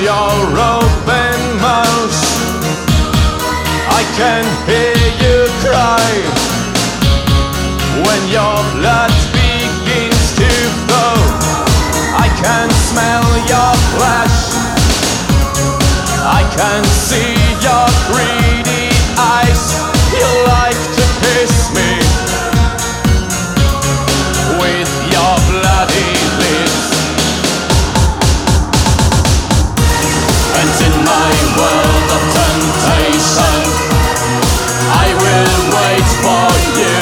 your open mouth. I can hear you cry when your blood begins to flow. I can smell your flesh, I can see your greedy eyes. You like to kiss me with your bloody lips. And in my world of temptation, I will wait for you.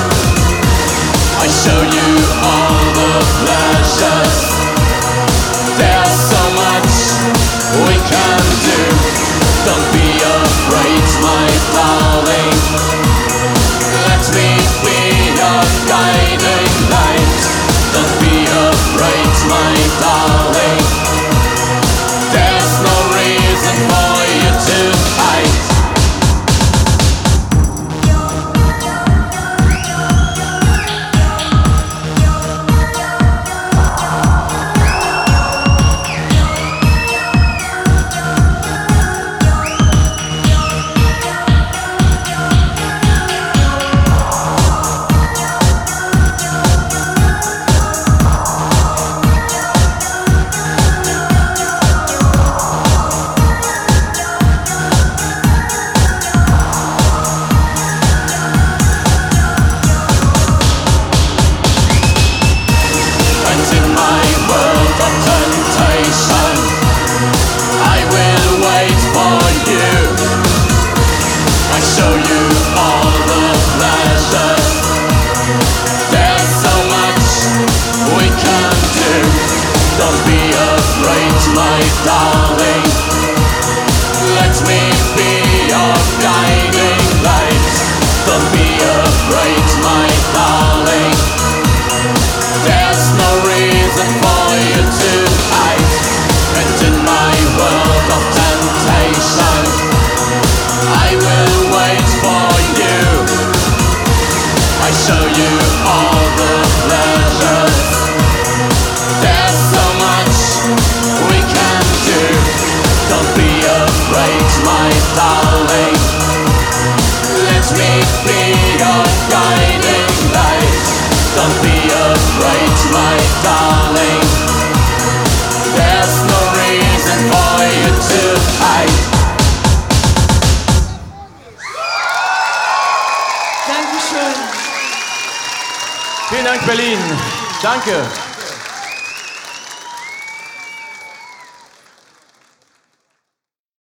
I show you all the pleasures. There's so much we can do. Don't be afraid, my darling. Let me be your guiding light. Don't be afraid, my darling. There's no reason for you to hide. My darling, let me be your guiding light. Don't be afraid, my darling. There's no reason for you to hide. And in my world of temptation, I will wait for you. I show you all the pleasures. There's so much we can do. Don't be afraid, my darling. Let me be your guiding light. Don't be afraid, my darling. There's no reason for you to hide. Dankeschön. Vielen Dank, Berlin. Danke.